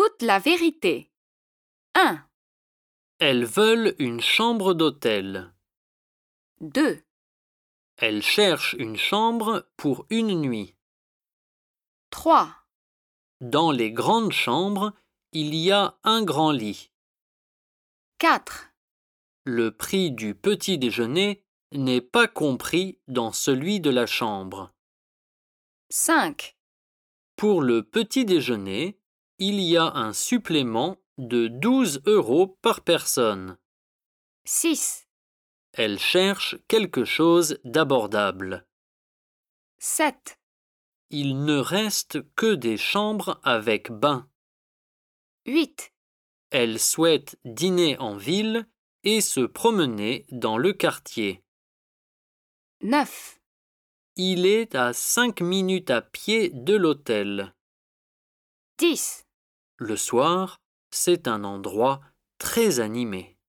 toute la vérité. 1, Elles veulent une chambre d'hôtel. 2, Elles cherchent une chambre pour une nuit. 3, Dans les grandes chambres, il y a un grand lit. 4, Le prix du petit déjeuner n'est pas compris dans celui de la chambre. 5, Pour le petit déjeuner, il y a un supplément de 12 € par personne. 6, Elle cherche quelque chose d'abordable. 7, Il ne reste que des chambres avec bain. 8, Elle souhaite dîner en ville et se promener dans le quartier. 9, Il est à 5 minutes à pied de l'hôtel. 10. Le soir, c'est un endroit très animé.